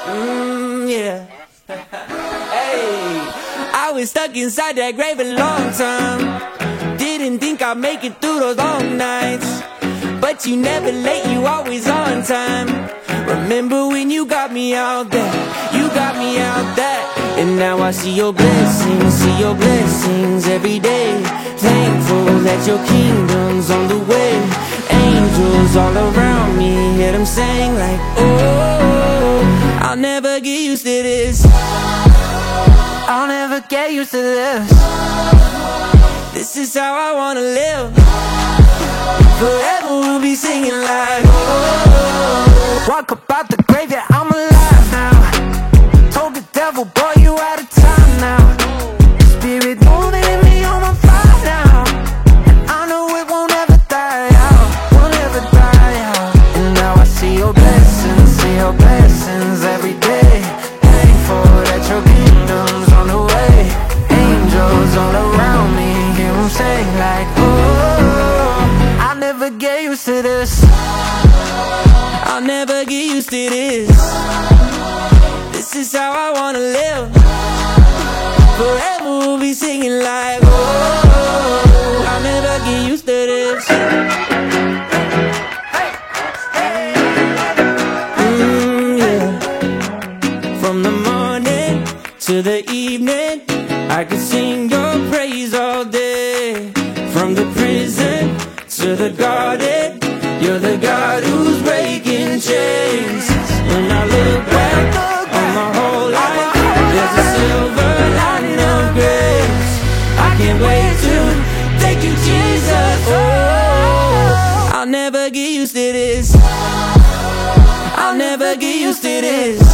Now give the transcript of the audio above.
Yeah. Hey, I was stuck inside that grave a long time. Didn't think I'd make it through those long nights, but you never late, you always on time. Remember when you got me out there, you got me out there. And now I see your blessings every day. Thankful that your kingdom's on the way. Angels all around me, hear them sing like, oh, I'll never get used to this. I'll never get used to this. This is how I wanna live. Forever we'll be singing like, oh, walk up out the grave, yeah, I'm alive now. Told the devil, boy, you out of time now. Spirit moving in me on my fire now. And I know it won't ever die out, won't ever die out. And now I see your blessings every day. Thankful that your kingdom's on the way. Angels all around me, hear them sing like, oh, I'll never get used to this. I'll never get used to this. This is how I wanna live. Forever we'll be singing like, oh, I'll never get used to this. Yeah. From the morning to the evening, I could sing your praise all day. From the prison to the garden, you're the God who's breaking chains. When I look back on my whole life, there's a silver lining of grace. I can't wait to thank you, Jesus. Oh, I'll never get used to this. I'll never get used to this.